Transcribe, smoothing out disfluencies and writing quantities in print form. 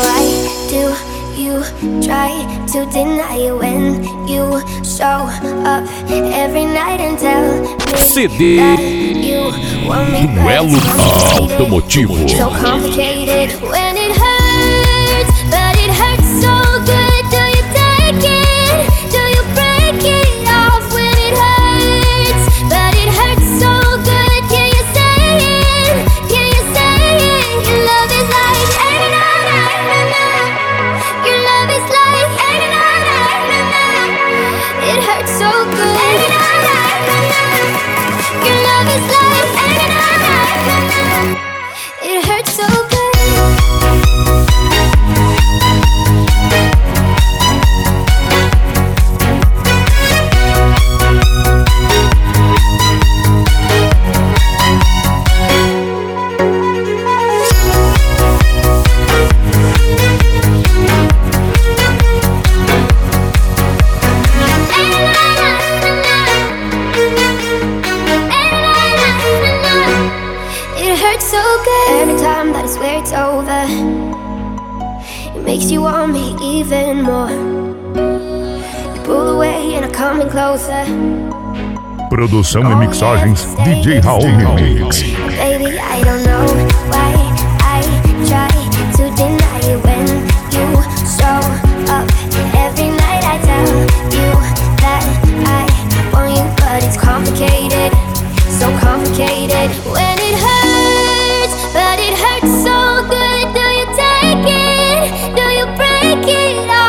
Why do you try to deny it when you show up every night and tell me CD that you want me, but Duelo it's complicated. Automotivo. So complicated when it hurts, but it hurts so good. Do you take it? Do you break it off when it hurts? But it hurts so good. Can you say it? Can you say it? Your love is like your love is like it hurts so good. Your love is like it hurts so good. It hurts so good. Every time that I swear it's over, it makes you want me even more. You pull away and I'm coming closer. Produção e mixagens DJ Raul Mix. Baby, I don't know why I try to deny it when you show up every night. I tell you that I want you, but it's complicated, so complicated. When it hurts, but it hurts so good. Do you take it? Do you break it